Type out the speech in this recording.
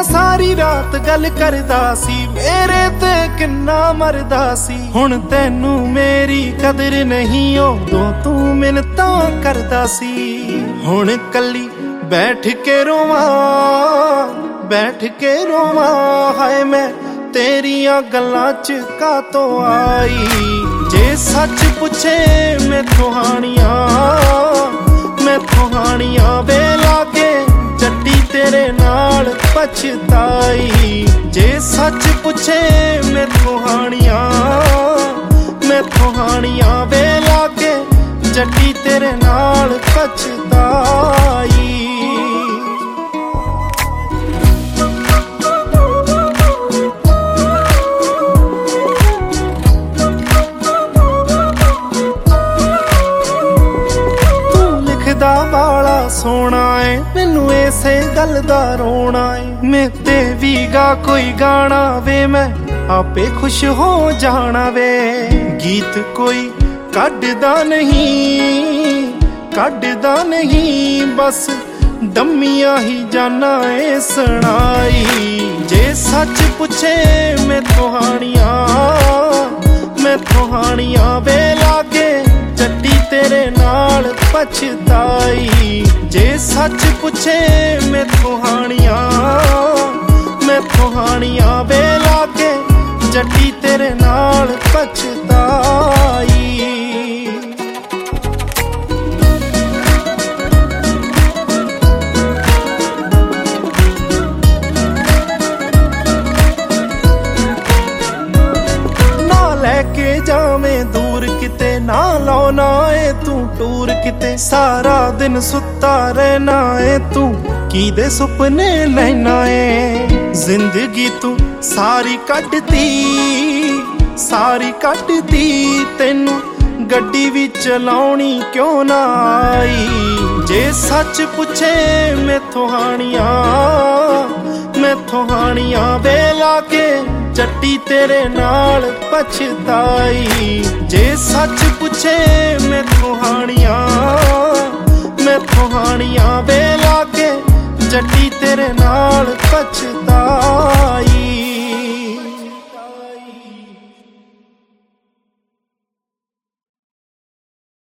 सारी रात गल करदा सी, मेरे ते किन्ना मरदा सी। हुण तैनू मेरी कदर नहीं, उदों तू मिन्नतां करदा सी। हुण कल्ली बैठ के रोवां, बैठ के रोवां, हाय मैं तेरियां गल्लां च कातों आई। जे सच पुछे मैथों हानियां, मैथों हानियां वे लागे जट्टी तेरे नाल पछताई। जे सच पुछे मैथों हानियां, मैथों हानियां वे लागे जट्टी तेरे नाल पछताई। वाला सोना है मैनू इसे गल दा रोना है। मैं ते भी गा कोई गाना वे, मैं आपे खुश हो जाना वे। गीत कोई कढ़दा नहीं, कढ़दा नहीं, बस डम्मियां ही जाना है सुनाई। जे सच पुछे मैथों हानियां, मैथों हानियां वे लागे जट्टी तेरे नाल पछताई। जे सच पुछे मैथों हानियां, मैथों हानियां वे लागे जट्टी तेरे नाल पछताई। ना लेके जावें दूर किते, ना लाना है तू टूर किते। सारा दिन सुता रहना है तू, की दे सुपने लेना है। जिंदगी तू सारी कटदी, सारी कटदी, तेनू गड्डी भी चलाउणी क्यों ना आई। जे सच पुछे मैथों हानियां, मैथों हानियां वे लागे जट्टी तेरे नाल पछताई। जे सच पुछे मैथों हानियां, मैथों हानियां वे लागे जट्टी तेरे नाल पछताई।